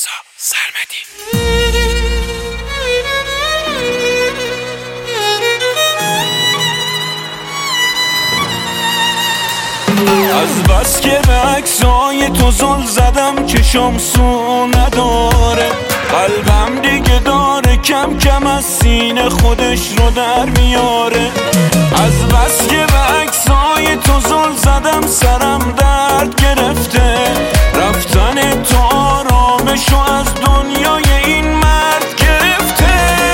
رضا سرمدی. از بس که به عکسای تو زل زدم چشم سو نداره، قلبم دیگه داره کم کم از سینه خودش رو در میاره. از بس که به عکسای تو زل زدم سرم درد گرفته، رفتن تو آرامشو از دنیای این مرد گرفته.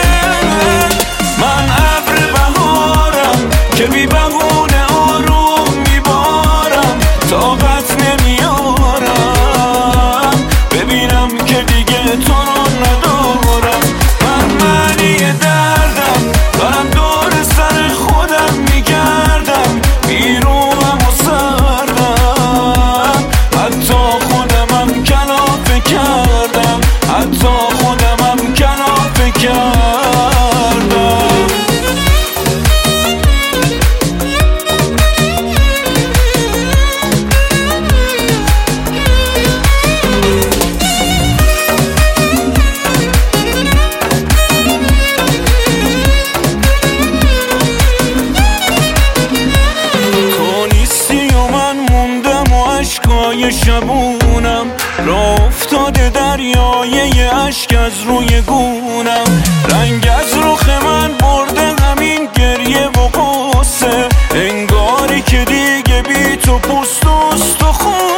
من ابر بهارم که بی بهونه آروم میبارم، طاقت نمیارم ببینم که دیگه تو رو ندارم. من معنی دردم دارم دور سر خودم میگردم، بیروم و سردم، حتی خودمم کلافه کردم، حتی خودمم کلافه کردم. اشکای شبونم را افتاده دریای اشک از روی گونم، رنگ از رخ من برده همین گریه و غصه، انگاری که دیگه بی تو پوست و استخون